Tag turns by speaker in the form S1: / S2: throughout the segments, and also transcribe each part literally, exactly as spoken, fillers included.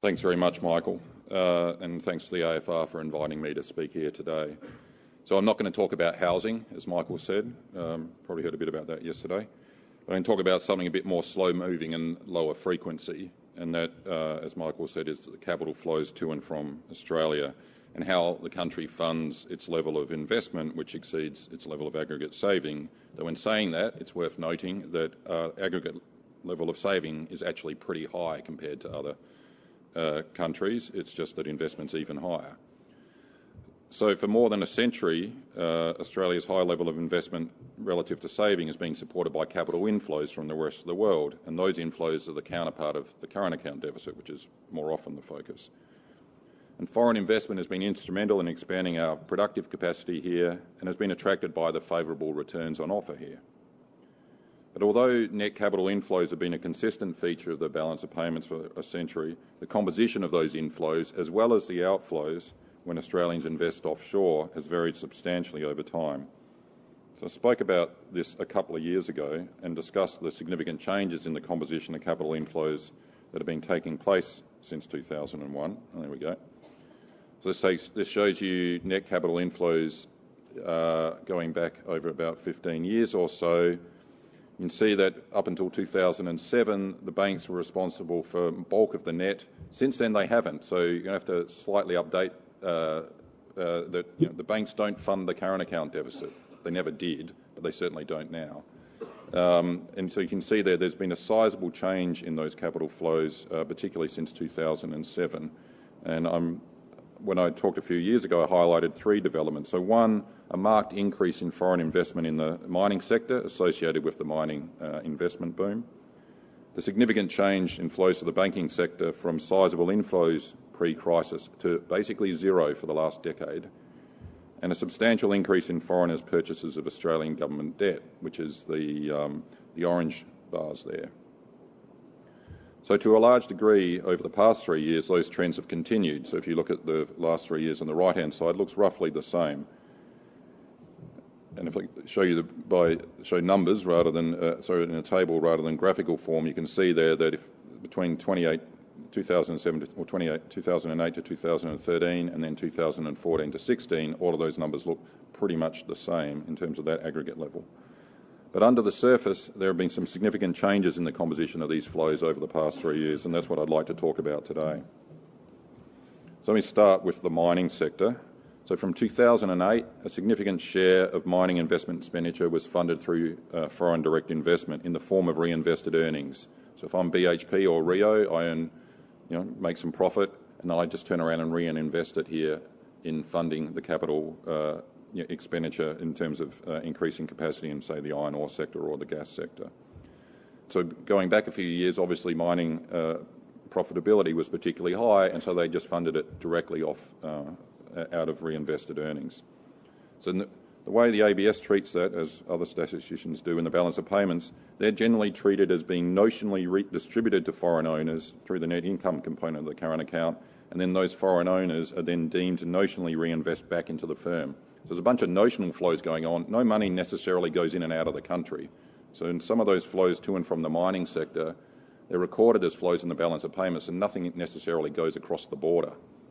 S1: Thanks very much, Michael, uh, and thanks to the A F R for inviting me to speak here today. So I'm not going to talk about housing, as Michael said. Um, probably heard a bit about that yesterday. But I'm going to talk about something a bit more slow-moving and lower frequency, and that, uh, as Michael said, is the capital flows to and from Australia and how the country funds its level of investment, which exceeds its level of aggregate saving. Though in saying that, it's worth noting that uh, aggregate level of saving is actually pretty high compared to other uh, countries. It's just that investment's even higher. So for more than a century, uh, Australia's high level of investment relative to saving has been supported by capital inflows from the rest of the world, and those inflows are the counterpart of the current account deficit, which is more often the focus. And foreign investment has been instrumental in expanding our productive capacity here and has been attracted by the favourable returns on offer here. But although net capital inflows have been a consistent feature of the balance of payments for a century, the composition of those inflows, as well as the outflows when Australians invest offshore, has varied substantially over time. So I spoke about this a couple of years ago and discussed the significant changes in the composition of capital inflows that have been taking place since two thousand one. Oh, there we go. So this, takes, this shows you net capital inflows uh, going back over about fifteen years or so. You can see that up until two thousand seven, the banks were responsible for bulk of the net. Since then, they haven't. So you're going to have to slightly update uh, uh, that you know, the banks don't fund the current account deficit. They never did, but they certainly don't now. Um, and so you can see there, there's been a sizable change in those capital flows, uh, particularly since two thousand seven. And I'm when I talked a few years ago, I highlighted three developments. So one, a marked increase in foreign investment in the mining sector associated with the mining uh, investment boom. The significant change in flows to the banking sector from sizable inflows pre-crisis to basically zero for the last decade. And a substantial increase in foreigners' purchases of Australian government debt, which is the, um, the orange bars there. So to a large degree, over the past three years, those trends have continued. So if you look at the last three years on the right-hand side, it looks roughly the same. And if I show you the, by show numbers rather than uh, sorry in a table rather than graphical form, you can see there that if between twenty-eight, two thousand seven to, or twenty-eight, two thousand eight to two thousand thirteen, and then two thousand fourteen to sixteen, all of those numbers look pretty much the same in terms of that aggregate level. But under the surface, there have been some significant changes in the composition of these flows over the past three years, and that's what I'd like to talk about today. So let me start with the mining sector. So from two thousand eight, a significant share of mining investment expenditure was funded through uh, foreign direct investment in the form of reinvested earnings. So if I'm B H P or Rio, I earn, you know, make some profit, and then I just turn around and reinvest it here in funding the capital uh, expenditure in terms of uh, increasing capacity in, say, the iron ore sector or the gas sector. So going back a few years, obviously mining uh, profitability was particularly high, and so they just funded it directly off uh, out of reinvested earnings. So the, the way the A B S treats that, as other statisticians do in the balance of payments, they're generally treated as being notionally redistributed to foreign owners through the net income component of the current account, and then those foreign owners are then deemed to notionally reinvest back into the firm. So there's a bunch of notional flows going on. No money necessarily goes in and out of the country. So in some of those flows to and from the mining sector, they're recorded as flows in the balance of payments and nothing necessarily goes across the border.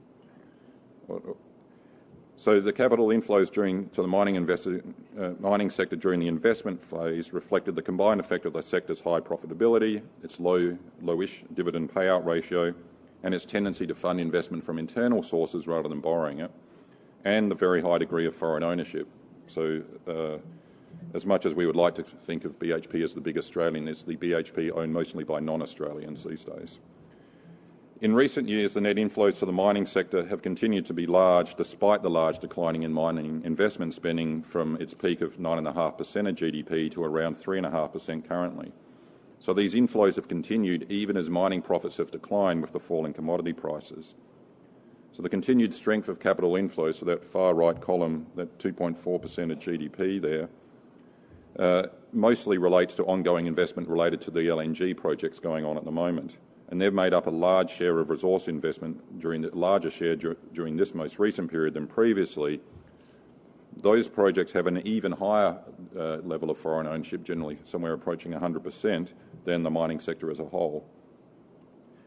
S1: So the capital inflows during to the mining, investor, uh, mining sector during the investment phase reflected the combined effect of the sector's high profitability, its low, lowish dividend payout ratio, and its tendency to fund investment from internal sources rather than borrowing it, and the very high degree of foreign ownership. So uh, as much as we would like to think of B H P as the big Australian, it's the B H P owned mostly by non-Australians these days. In recent years, the net inflows to the mining sector have continued to be large despite the large declining in mining investment spending from its peak of nine point five percent of G D P to around three point five percent currently. So these inflows have continued even as mining profits have declined with the fall in commodity prices. So the continued strength of capital inflows, so that far right column, that two point four percent of G D P there, uh, mostly relates to ongoing investment related to the L N G projects going on at the moment. And they've made up a large share of resource investment during the larger share dur during this most recent period than previously. Those projects have an even higher uh, level of foreign ownership, generally somewhere approaching one hundred percent, than the mining sector as a whole.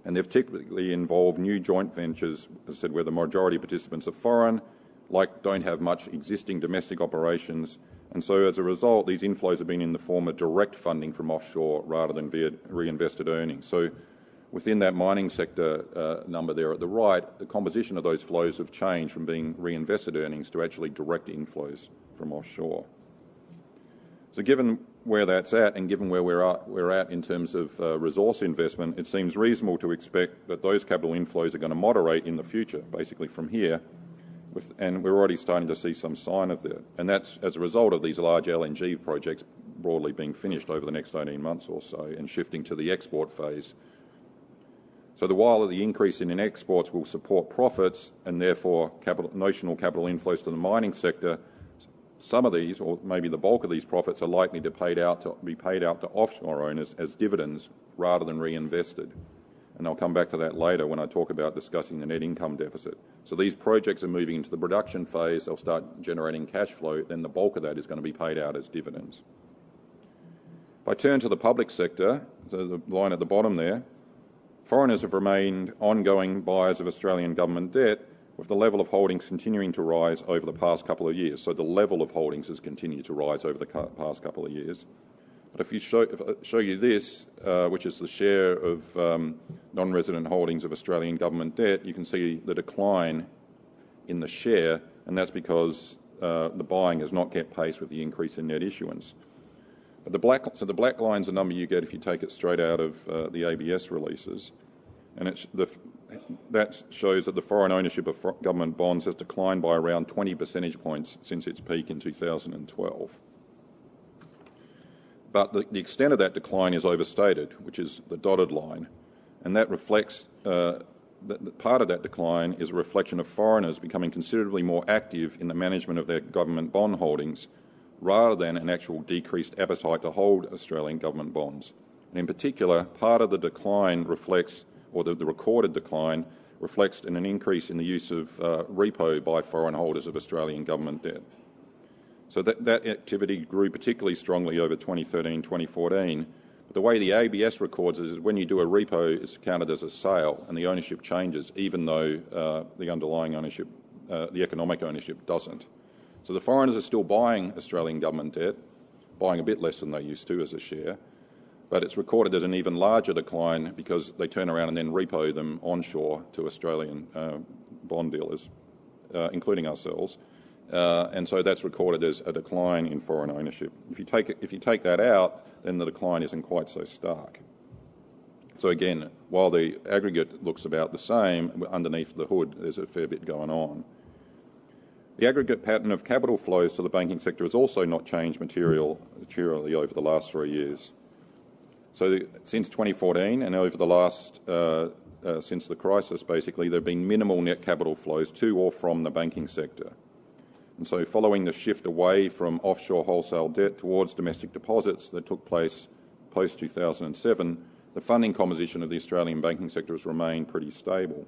S1: and they've typically involved new joint ventures, as I said, where the majority participants are foreign, like don't have much existing domestic operations, and so as a result, these inflows have been in the form of direct funding from offshore rather than via reinvested earnings. So within that mining sector uh, number there at the right, the composition of those flows have changed from being reinvested earnings to actually direct inflows from offshore. So given where that's at and given where we're at, we're at in terms of uh, resource investment, it seems reasonable to expect that those capital inflows are going to moderate in the future, basically from here. With, and we're already starting to see some sign of that. And that's as a result of these large L N G projects broadly being finished over the next eighteen months or so and shifting to the export phase. So the while the increase in exports will support profits and therefore capital, notional capital inflows to the mining sector, some of these, or maybe the bulk of these profits, are likely to, paid out to be paid out to offshore owners as dividends rather than reinvested. And I'll come back to that later when I talk about discussing the net income deficit. So these projects are moving into the production phase, they'll start generating cash flow, then the bulk of that is going to be paid out as dividends. If I turn to the public sector, so the line at the bottom there, foreigners have remained ongoing buyers of Australian government debt, with the level of holdings continuing to rise over the past couple of years. So the level of holdings has continued to rise over the past couple of years. But if you show, if I show you this, uh, which is the share of um, non-resident holdings of Australian government debt, you can see the decline in the share, and that's because uh, the buying has not kept pace with the increase in net issuance. But the black, so the black line's the number you get if you take it straight out of uh, the A B S releases, and it's the, that shows that the foreign ownership of government bonds has declined by around twenty percentage points since its peak in two thousand twelve. But the, the extent of that decline is overstated, which is the dotted line, and that reflects uh, that part of that decline is a reflection of foreigners becoming considerably more active in the management of their government bond holdings rather than an actual decreased appetite to hold Australian government bonds. And in particular, part of the decline reflects, or the, the recorded decline, reflects in an increase in the use of uh, repo by foreign holders of Australian government debt. So that, that activity grew particularly strongly over twenty thirteen twenty fourteen. But the way the A B S records it is when you do a repo, it's counted as a sale and the ownership changes, even though uh, the underlying ownership, uh, the economic ownership doesn't. So the foreigners are still buying Australian government debt, buying a bit less than they used to as a share, but it's recorded as an even larger decline because they turn around and then repo them onshore to Australian uh, bond dealers, uh, including ourselves. Uh, and so that's recorded as a decline in foreign ownership. If you take it, if you take that out, then the decline isn't quite so stark. So again, while the aggregate looks about the same, underneath the hood there's a fair bit going on. The aggregate pattern of capital flows to the banking sector has also not changed material, materially over the last three years. So the, since twenty fourteen and over the last, uh, uh, since the crisis basically, there have been minimal net capital flows to or from the banking sector. And so following the shift away from offshore wholesale debt towards domestic deposits that took place post two thousand seven, the funding composition of the Australian banking sector has remained pretty stable.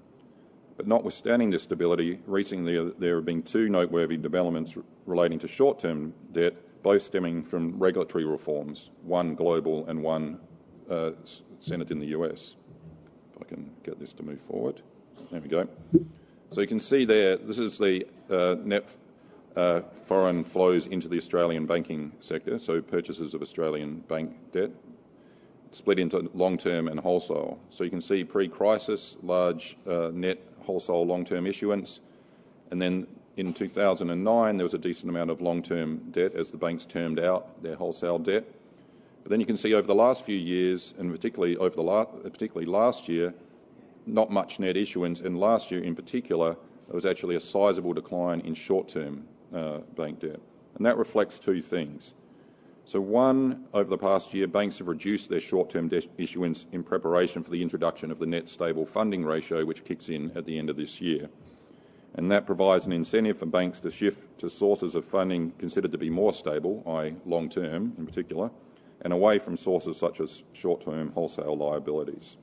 S1: But notwithstanding this stability, recently there have been two noteworthy developments relating to short-term debt, both stemming from regulatory reforms, one global and one uh, centred in the U S. If I can get this to move forward. There we go. So you can see there, this is the uh, net uh, foreign flows into the Australian banking sector, so purchases of Australian bank debt, split into long-term and wholesale. So you can see pre-crisis, large uh, net wholesale long-term issuance, and then in two thousand nine there was a decent amount of long-term debt as the banks termed out their wholesale debt. But then you can see over the last few years, and particularly over the la- particularly last year, not much net issuance, and last year in particular there was actually a sizable decline in short-term uh, bank debt. And that reflects two things. So one, over the past year, banks have reduced their short-term debt issuance in preparation for the introduction of the net stable funding ratio, which kicks in at the end of this year. And that provides an incentive for banks to shift to sources of funding considered to be more stable, that is long-term in particular, and away from sources such as short-term wholesale liabilities.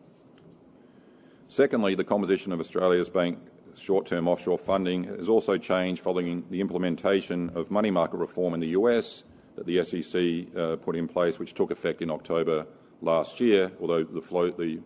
S1: Secondly, the composition of Australia's bank short-term offshore funding has also changed following the implementation of money market reform in the U S that the S E C uh, put in place, which took effect in October last year, although the, flow, the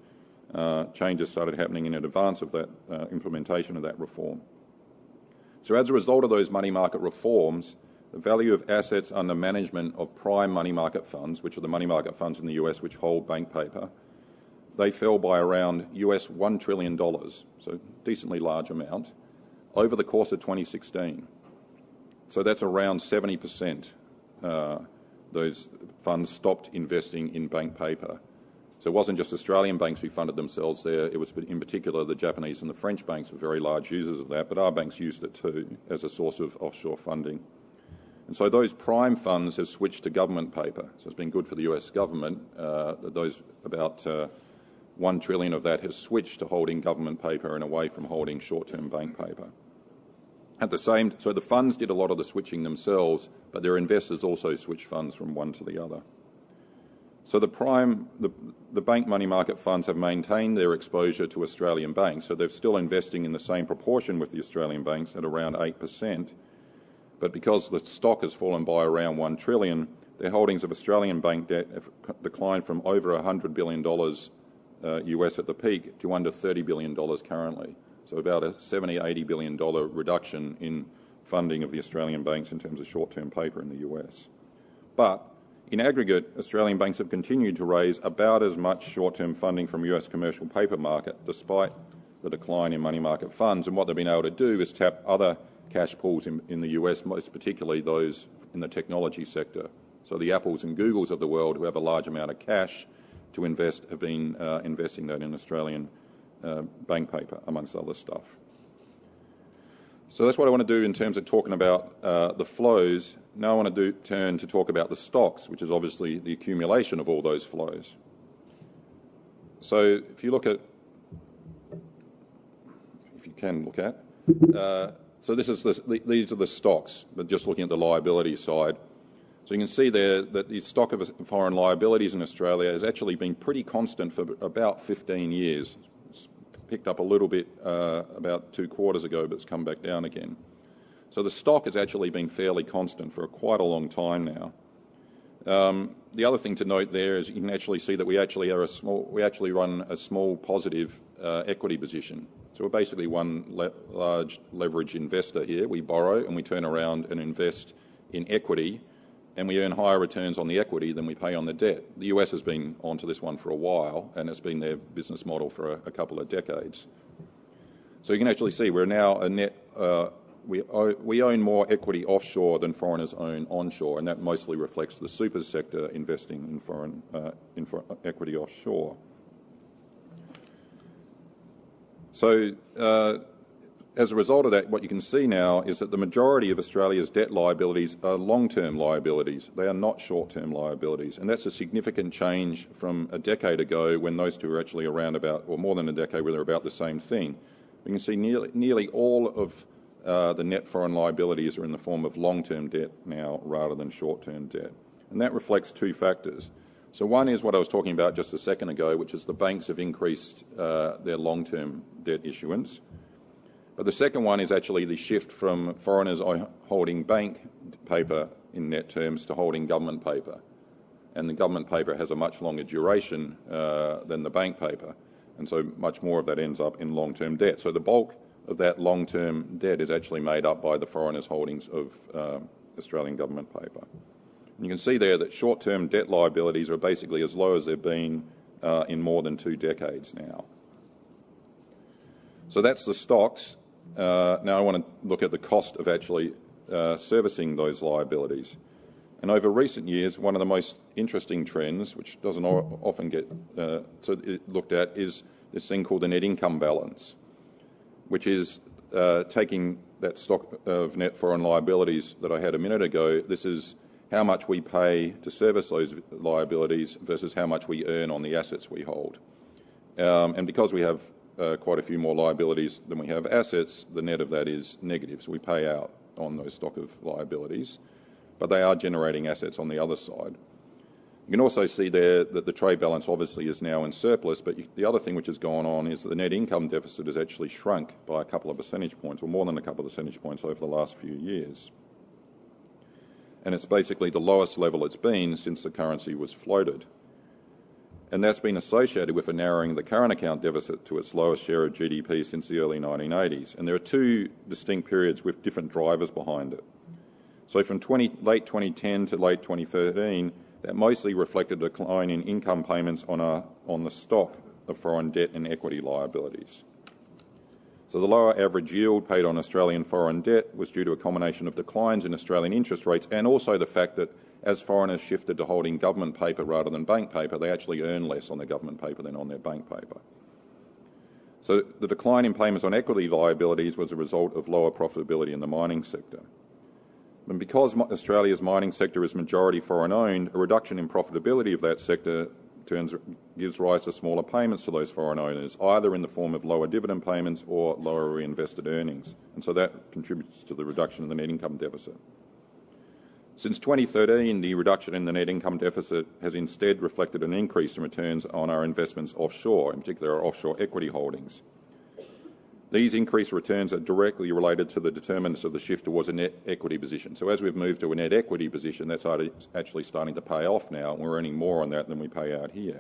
S1: uh, changes started happening in advance of that uh, implementation of that reform. So as a result of those money market reforms, the value of assets under management of prime money market funds, which are the money market funds in the U S which hold bank paper, they fell by around U S one trillion dollars, so a decently large amount, over the course of twenty sixteen. So that's around seventy percent. Uh, those funds stopped investing in bank paper. So it wasn't just Australian banks who funded themselves there, it was in particular the Japanese and the French banks were very large users of that, but our banks used it too as a source of offshore funding. And so those prime funds have switched to government paper. So it's been good for the U S government uh, that those about uh, one trillion of that has switched to holding government paper and away from holding short-term bank paper. At the same, so the funds did a lot of the switching themselves, but their investors also switched funds from one to the other. So the prime, the, the bank money market funds have maintained their exposure to Australian banks, so they're still investing in the same proportion with the Australian banks at around eight percent. But because the stock has fallen by around one trillion, their holdings of Australian bank debt have declined from over one hundred billion dollars uh, U S at the peak to under thirty billion dollars currently. So about a seventy, eighty billion dollars reduction in funding of the Australian banks in terms of short-term paper in the U S. But in aggregate, Australian banks have continued to raise about as much short-term funding from U S commercial paper market despite the decline in money market funds. And what they've been able to do is tap other cash pools in, in the U S, most particularly those in the technology sector. So the Apples and Googles of the world who have a large amount of cash to invest have been uh, investing that in Australian uh, bank paper, amongst other stuff. So that's what I want to do in terms of talking about uh, the flows. Now I want to do, turn to talk about the stocks, which is obviously the accumulation of all those flows. So if you look at, if you can look at, uh, so this is the, these are the stocks, but just looking at the liability side. So you can see there that the stock of foreign liabilities in Australia has actually been pretty constant for about fifteen years. It's picked up a little bit uh, about two quarters ago, but it's come back down again. So the stock has actually been fairly constant for quite a long time now. Um, the other thing to note there is you can actually see that we actually are a small, we actually run a small positive uh, equity position. So we're basically one le large leverage investor here. We borrow and we turn around and invest in equity, and we earn higher returns on the equity than we pay on the debt. The U S has been onto this one for a while, and it's been their business model for a, a couple of decades. So you can actually see we're now a net, uh, we, we own more equity offshore than foreigners own onshore, and that mostly reflects the super sector investing in foreign uh, in for equity offshore. So uh, as a result of that, what you can see now is that the majority of Australia's debt liabilities are long-term liabilities. They are not short-term liabilities. And that's a significant change from a decade ago when those two were actually around about, or more than a decade, where they're about the same thing. You can see nearly, nearly all of uh, the net foreign liabilities are in the form of long-term debt now rather than short-term debt. And that reflects two factors. So one is what I was talking about just a second ago, which is the banks have increased uh, their long-term debt issuance. But the second one is actually the shift from foreigners holding bank paper in net terms to holding government paper. And the government paper has a much longer duration uh, than the bank paper. And so much more of that ends up in long-term debt. So the bulk of that long-term debt is actually made up by the foreigners' holdings of uh, Australian government paper. And you can see there that short-term debt liabilities are basically as low as they've been uh, in more than two decades now. So that's the stocks. Uh, now I want to look at the cost of actually uh, servicing those liabilities. And over recent years, one of the most interesting trends, which doesn't o often get uh, so it looked at, is this thing called the net income balance, which is uh, taking that stock of net foreign liabilities that I had a minute ago. This is how much we pay to service those liabilities versus how much we earn on the assets we hold. Um, and because we have uh, quite a few more liabilities than we have assets, the net of that is negative. So we pay out on those stock of liabilities, but they are generating assets on the other side. You can also see there that the trade balance obviously is now in surplus, but the other thing which has gone on is that the net income deficit has actually shrunk by a couple of percentage points, or more than a couple of percentage points over the last few years. And it's basically the lowest level it's been since the currency was floated. and that's been associated with a narrowing of the current account deficit to its lowest share of G D P since the early nineteen eighties. And there are two distinct periods with different drivers behind it. So from twenty, late twenty ten to late twenty thirteen, that mostly reflected a decline in income payments on, a, on the stock of foreign debt and equity liabilities. So the lower average yield paid on Australian foreign debt was due to a combination of declines in Australian interest rates and also the fact that as foreigners shifted to holding government paper rather than bank paper, they actually earn less on their government paper than on their bank paper. So the decline in payments on equity liabilities was a result of lower profitability in the mining sector. And because Australia's mining sector is majority foreign-owned, a reduction in profitability of that sector turns, gives rise to smaller payments to those foreign owners, either in the form of lower dividend payments or lower reinvested earnings. And so that contributes to the reduction in the net income deficit. Since twenty thirteen, the reduction in the net income deficit has instead reflected an increase in returns on our investments offshore, in particular our offshore equity holdings. These increased returns are directly related to the determinants of the shift towards a net equity position. So as we've moved to a net equity position, that's actually starting to pay off now, and we're earning more on that than we pay out here.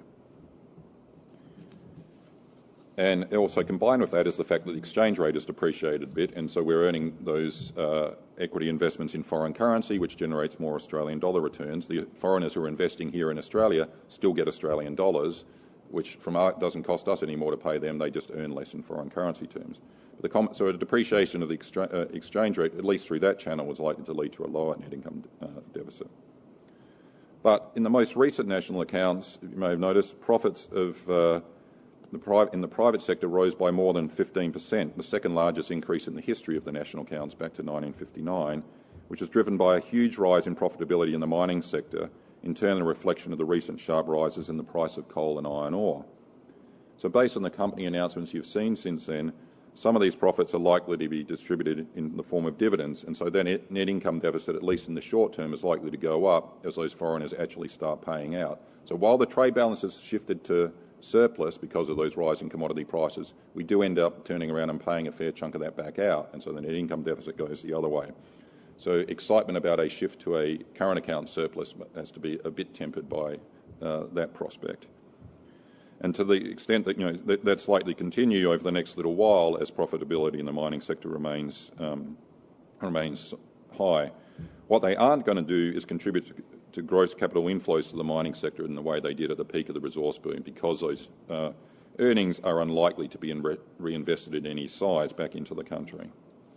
S1: And also combined with that is the fact that the exchange rate has depreciated a bit, and so we're earning those uh, equity investments in foreign currency, which generates more Australian dollar returns. The foreigners who are investing here in Australia still get Australian dollars, which from our, doesn't cost us any more to pay them, they just earn less in foreign currency terms. The com- so a depreciation of the extra- uh, exchange rate, at least through that channel, was likely to lead to a lower net income uh, deficit. But in the most recent national accounts, you may have noticed, profits of uh, the pri- in the private sector rose by more than fifteen percent, the second largest increase in the history of the national accounts back to nineteen fifty-nine, which was driven by a huge rise in profitability in the mining sector, in turn a reflection of the recent sharp rises in the price of coal and iron ore. So based on the company announcements you've seen since then, some of these profits are likely to be distributed in the form of dividends, and so then net income deficit, at least in the short term, is likely to go up as those foreigners actually start paying out. So while the trade balance has shifted to surplus because of those rising commodity prices, we do end up turning around and paying a fair chunk of that back out, and so the net income deficit goes the other way. So excitement about a shift to a current account surplus has to be a bit tempered by uh, that prospect. And to the extent that, you know, that, that's likely to continue over the next little while as profitability in the mining sector remains, um, remains high. What they aren't going to do is contribute to, to gross capital inflows to the mining sector in the way they did at the peak of the resource boom, because those uh, earnings are unlikely to be in re- reinvested in any size back into the country.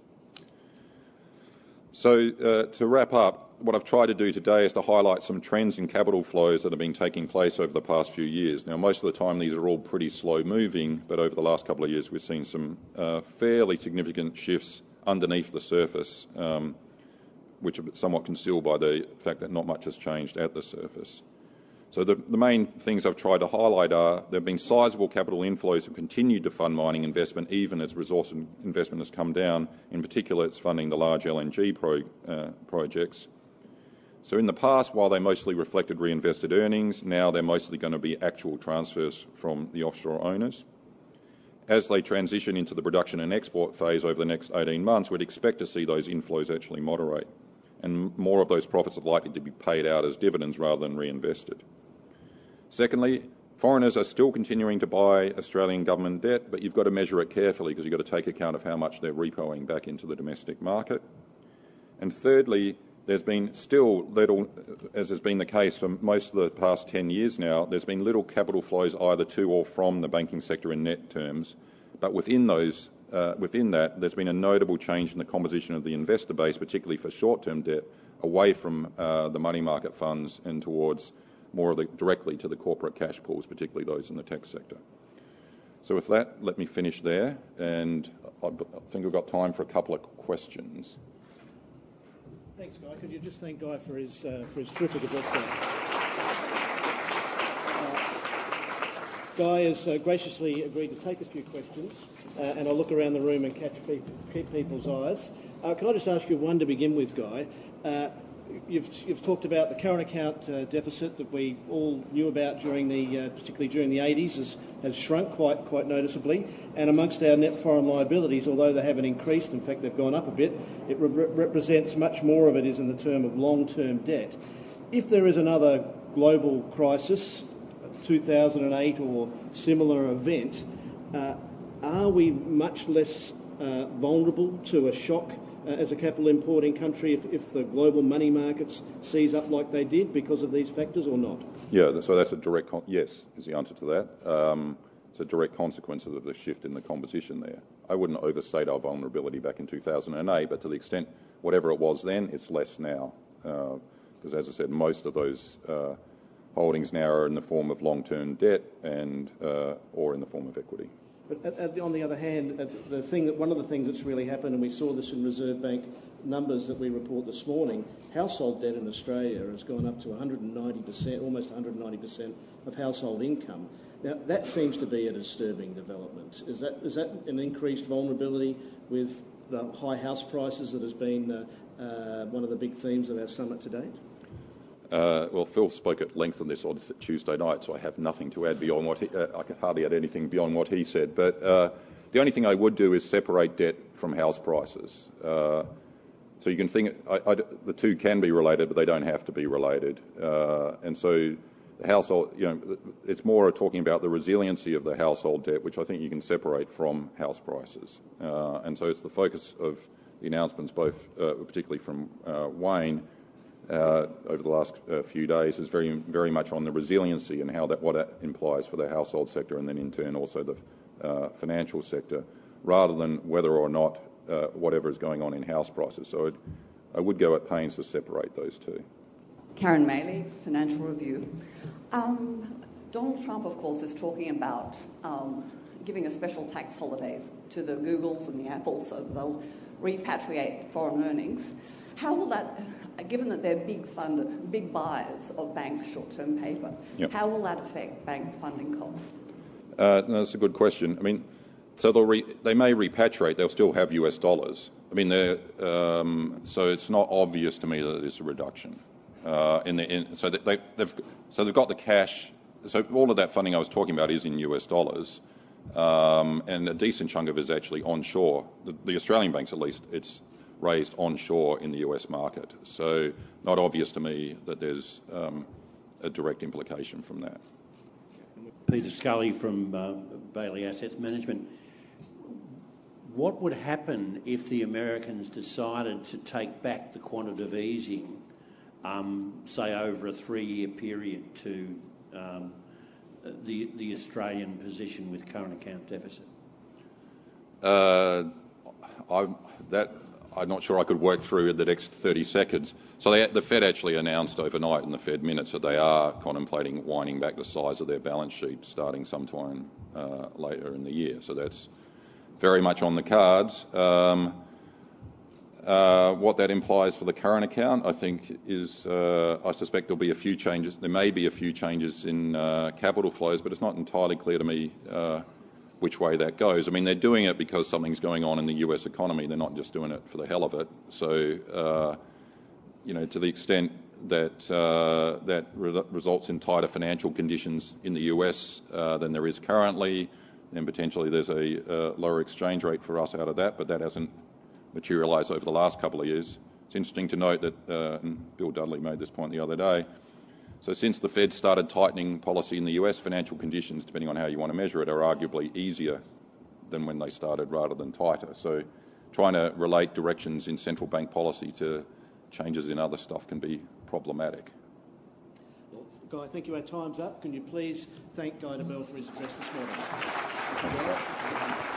S1: So uh, to wrap up, what I've tried to do today is to highlight some trends in capital flows that have been taking place over the past few years. Now, most of the time these are all pretty slow moving, but over the last couple of years we've seen some uh, fairly significant shifts underneath the surface, um, which are somewhat concealed by the fact that not much has changed at the surface. So the, the main things I've tried to highlight are there have been sizable capital inflows that continued to fund mining investment even as resource investment has come down. In particular, it's funding the large L N G pro, uh, projects. So in the past, while they mostly reflected reinvested earnings, now they're mostly going to be actual transfers from the offshore owners. As they transition into the production and export phase over the next eighteen months, we'd expect to see those inflows actually moderate, and more of those profits are likely to be paid out as dividends rather than reinvested. Secondly, foreigners are still continuing to buy Australian government debt, but you've got to measure it carefully because you've got to take account of how much they're repoing back into the domestic market. And thirdly, there's been still little, as has been the case for most of the past ten years now, there's been little capital flows either to or from the banking sector in net terms, but within those, uh, within that, there's been a notable change in the composition of the investor base, particularly for short-term debt, away from uh, the money market funds and towards more of the, directly to the corporate cash pools, particularly those in the tech sector. So with that, let me finish there, and I think we've got time for a couple of questions.
S2: Thanks, Guy. Could you just thank Guy for his uh, for his terrific address there? Uh, Guy has uh, graciously agreed to take a few questions, uh, and I'll look around the room and catch pe- keep people's eyes. Uh, can I just ask you one to begin with, Guy? Uh, You've, you've talked about the current account uh, deficit that we all knew about during the, uh, particularly during the eighties, has, has shrunk quite quite noticeably. And amongst our net foreign liabilities, although they haven't increased, in fact they've gone up a bit, it re- represents much more of it is in the term of long-term debt. If there is another global crisis, two thousand eight or similar event, uh, are we much less uh, vulnerable to a shock uh, as a capital importing country if, if the global money markets seize up like they did because of these factors, or not?
S1: Yeah, so that's a direct con- yes is the answer to that. Um, it's a direct consequence of the shift in the composition there. I wouldn't overstate our vulnerability back in two thousand eight, but to the extent whatever it was then, it's less now. Because uh, as I said, most of those uh, holdings now are in the form of long-term debt and uh, or in the form of equity.
S2: But at, at the, on the other hand, at the thing that one of the things that's really happened, and we saw this in Reserve Bank numbers that we report this morning, household debt in Australia has gone up to one hundred ninety percent, almost one hundred ninety percent of household income. Now, that seems to be a disturbing development. Is that is that an increased vulnerability with the high house prices that has been uh, uh, one of the big themes of our summit to date?
S1: Uh, well, Phil spoke at length on this on Tuesday night, so I have nothing to add beyond what he, uh, I can hardly add anything beyond what he said. But uh, the only thing I would do is separate debt from house prices. Uh, so you can think I, I, the two can be related, but they don't have to be related. Uh, and so the household, you know, it's more talking about the resiliency of the household debt, which I think you can separate from house prices. Uh, and so it's the focus of the announcements, both uh, particularly from uh, Wayne. Uh, over the last uh, few days is very, very much on the resiliency and how that what that implies for the household sector, and then in turn also the uh, financial sector, rather than whether or not uh, whatever is going on in house prices. So I'd, I would go at pains to separate those two.
S3: Karen Maley, Financial Review. Um, Donald Trump, of course, is talking about um, giving a special tax holidays to the Googles and the Apples so that they'll repatriate foreign earnings. How will that, given that they're big fund, big buyers of bank short-term paper, yep. how will that affect bank funding costs?
S1: Uh, no, that's a good question. I mean, so they'll re, they may repatriate, they'll still have U S dollars. I mean, um, so it's not obvious to me that it's a reduction. Uh, in the, in, so they, they've so they've got the cash. So all of that funding I was talking about is in U S dollars, um, and a decent chunk of it is actually onshore. The, the Australian banks, at least, it's raised onshore in the U S market. So not obvious to me that there's um, a direct implication from that.
S4: Peter Scully from uh, Bailey Assets Management. What would happen if the Americans decided to take back the quantitative easing, um, say over a three-year period, to um, the, the Australian position with current account deficit?
S1: Uh, I, that... I'm not sure I could work through in the next thirty seconds. So they, the Fed actually announced overnight in the Fed minutes that they are contemplating winding back the size of their balance sheet starting sometime uh, later in the year. So that's very much on the cards. Um, uh, what that implies for the current account, I think, is uh, I suspect there'll be a few changes. There may be a few changes in uh, capital flows, but it's not entirely clear to me uh, which way that goes. I mean, they're doing it because something's going on in the U S economy. They're not just doing it for the hell of it. So, uh, you know, to the extent that uh, that re- results in tighter financial conditions in the U S uh, than there is currently, then potentially there's a uh, lower exchange rate for us out of that, but that hasn't materialised over the last couple of years. It's interesting to note that, uh, and Bill Dudley made this point the other day, so since the Fed started tightening policy in the U S, financial conditions, depending on how you want to measure it, are arguably easier than when they started rather than tighter. So trying to relate directions in central bank policy to changes in other stuff can be problematic.
S2: Well, Guy, thank you. Our time's up. Can you please thank Guy Debelle for his address this morning?